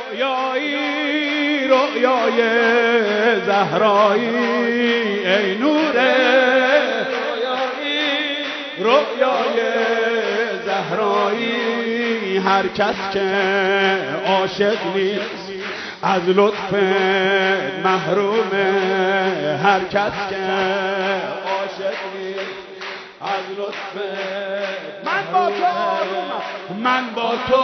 رویایی رویای زهرایی ای نور رویای زهرایی هر کس که عاشق نیست از لطف محرومه هر کس که عاشق نیست از لطف من با تو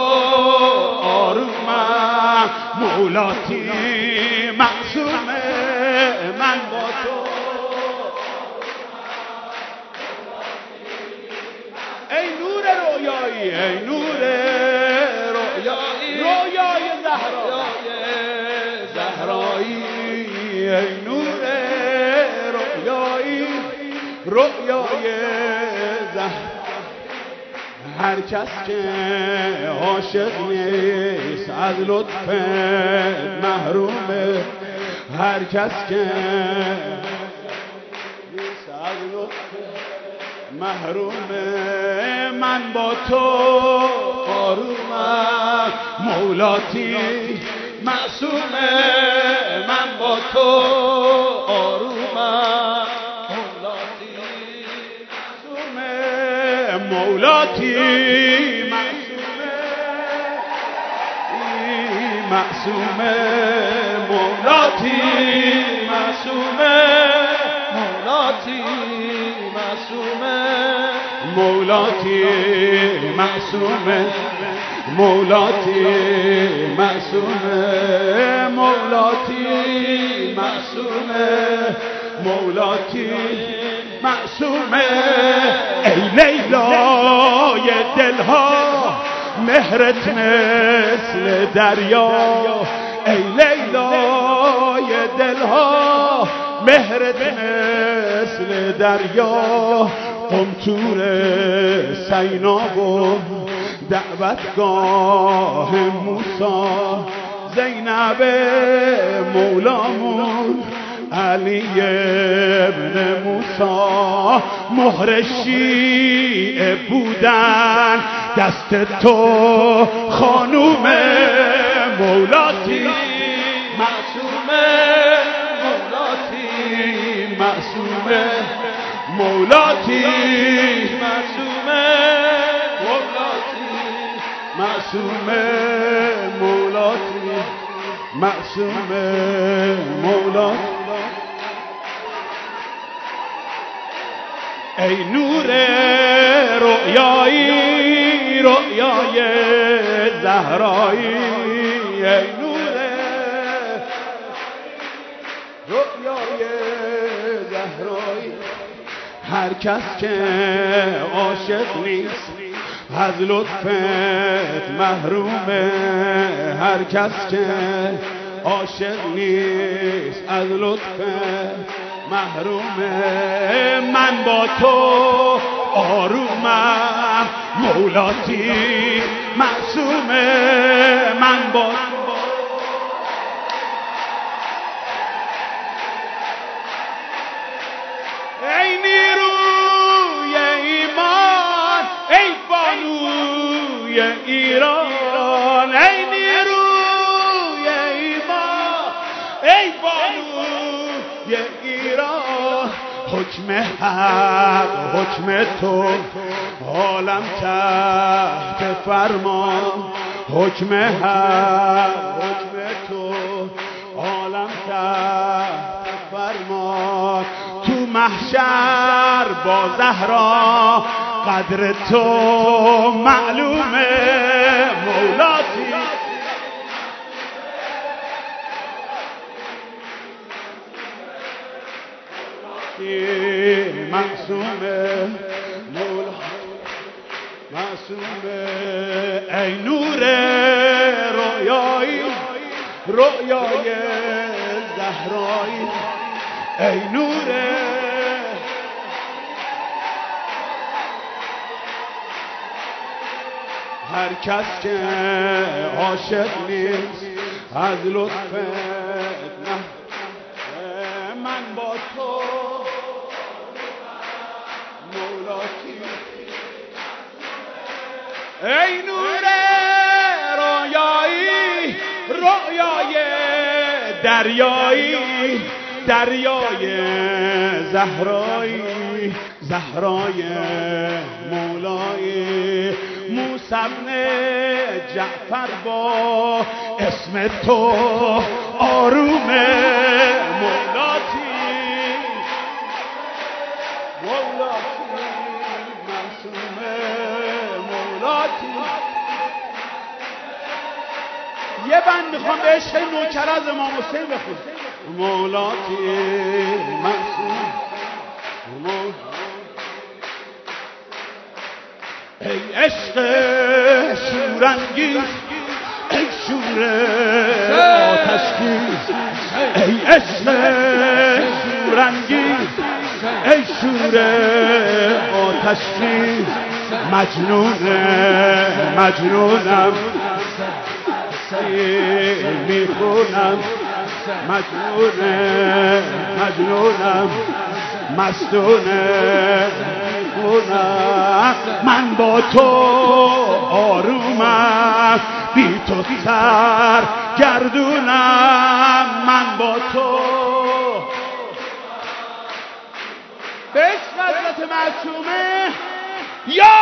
آرومم مولاتی معصومه من با تو ای نور رویایی ای نور رویایی رویای زهرایی ای نور رویایی رویای زهرایی هر کس که عاشق نیست از لطف محرومه هر کس که نیست از لطف محرومه من با تو آرومم مولاتی معصومه من با تو آرومم مولاتی مولاتی معصومه مولاتی معصومه مولاتی معصومه مولاتی معصومه مولاتی معصومه مولاتی معصومه مولاتی معصومه ای لیلای دلها مهرت مثل دریا ای لیلای دلها مهرت مثل دریا قمطور سینا و دعوتگاه موسی زینب مولامون علی ابن موسی مهر شیعه بودن دست تو خانوم مولاتی معصومه مولاتی معصومه مولاتی معصومه مولاتی معصومه مولاتی معصومه مولاتی ای نور رویایی رویای زهرایی ای نور رویای زهرایی هر کس که عاشق نیست از لطفت محرومه هر کس که عاشق نیست از لطفت محرومه من با تو آرومم مولاتی معصومه من با ای نیروی ایمان ای بانوی ایران ای نیروی ایمان ای بانوی ایران حکم حق حکم تو عالم تحت فرمان حکم حق حکم تو عالم تحت فرمان تو محشر با زهرا قدر تو معلومه مولاتی معصومه مولاتی معصومه ای نور رویایی رویای زهرایی ای نور هر کس که عاشق نیست از لطفت من با تو مولاتی ای نور رویایی رؤیای دریایی دریای زهرای مولای موسی بن جعفر با اسم تو آروم مولاتی معصوم مولاتی. یه بند میخوام به عشق نوکر از امام حسین بخونم. مولاتی معصوم ای عشق شورانگیز ای شور آتشخیز ای عشق شورانگیز ای شور آتشخیز مجنونم میخونم مجنونم مستونه میخونم من با تو آرومم بی تو سر گردونم من با تو به عشق حضرت معصومه یا